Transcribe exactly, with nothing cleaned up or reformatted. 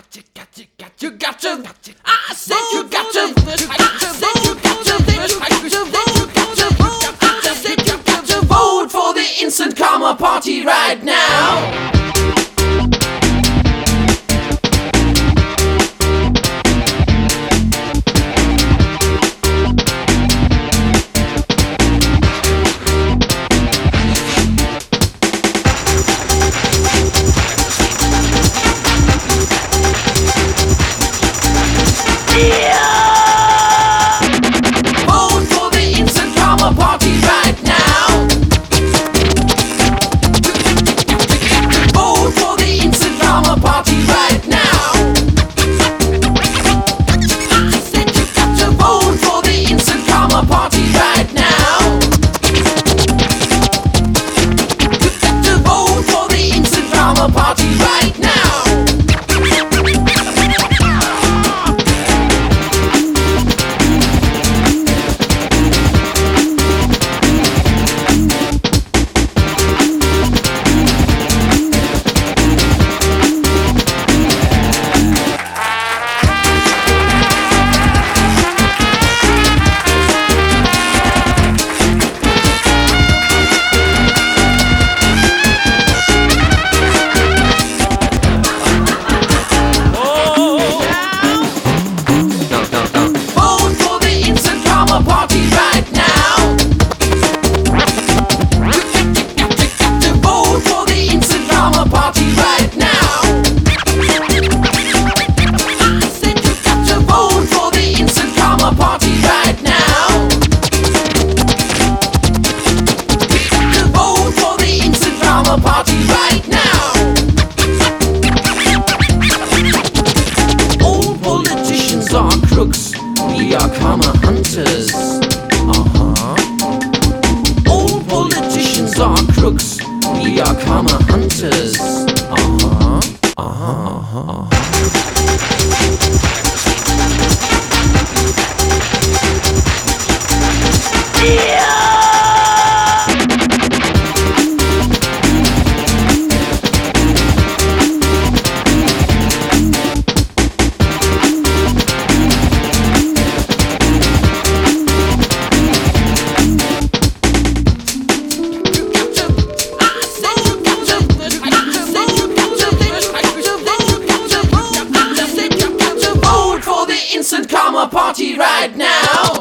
you got to, got you got to. I said you got to. I said you got to. I said you got to. I said you got to vote for the Instant Karma Party right now. We are karma hunters. Uh-huh. Old politicians are crooks. We are karma hunters. Uh-huh. Uh-huh. Uh-huh. Yeah! Instant Karma Party right now.